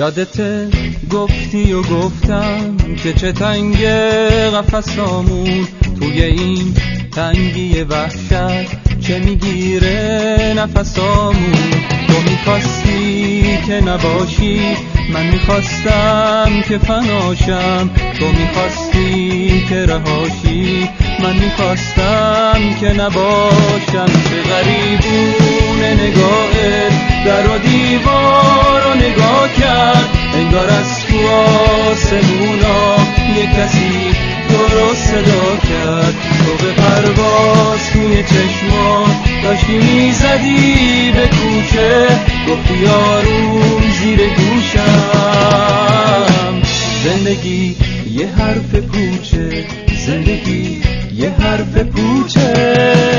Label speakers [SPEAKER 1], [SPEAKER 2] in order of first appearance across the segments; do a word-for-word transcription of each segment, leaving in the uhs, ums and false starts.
[SPEAKER 1] یادت گفتی و گفتم که چه تنگ قفسامون توی این تنگی وحشت چه میگیره نفسامون. تو میخواستی که نباشی، من میخواستم که فناشم. تو میخواستی که رهاشی، من میخواستم که نباشم. چه غریبونه نگاهت در و دیوار رو نگاه کرد، انگار از تو آسمونا یه کسی تو رو صدا کرد. تو به پرواز توی چشمان داشتی میزدی به کوچه، گفتی آروم زیر گوشم زندگی یه حرف پوچه، زندگی یه حرف پوچه.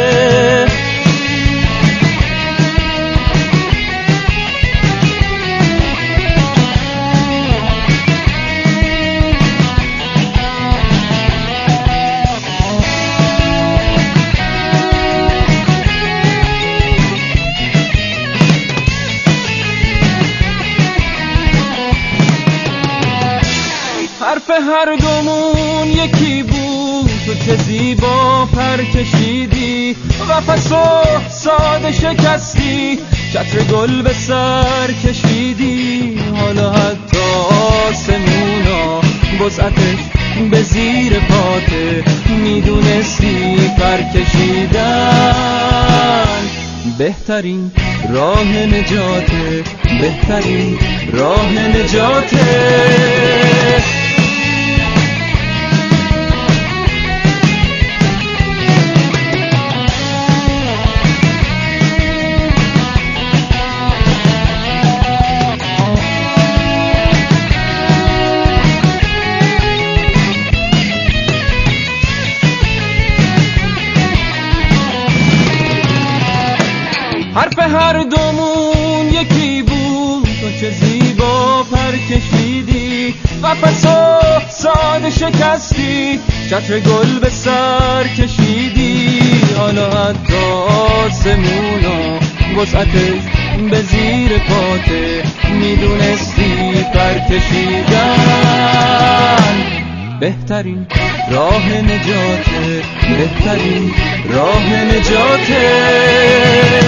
[SPEAKER 1] حرف هر دومون یکی بود، تو چه زیبا پر کشیدی، قفسو ساده شکستی، چتر گل به سر کشیدی. حالا حتی آسمونا وسعتش به زیر پاته، میدونستی پر کشیدن بهترین راه نجاته، بهترین راه نجاته. حرف هر دومون یکی بود، تو چه زیبا پر کشیدی، قفسو ساده شکستی، چتر گل به سر کشیدی. حالا حتی آسمونا وسعتش به زیر پاته، میدونستی پر کشیدن بهترین راه نجاته، بهترین راه نجاته.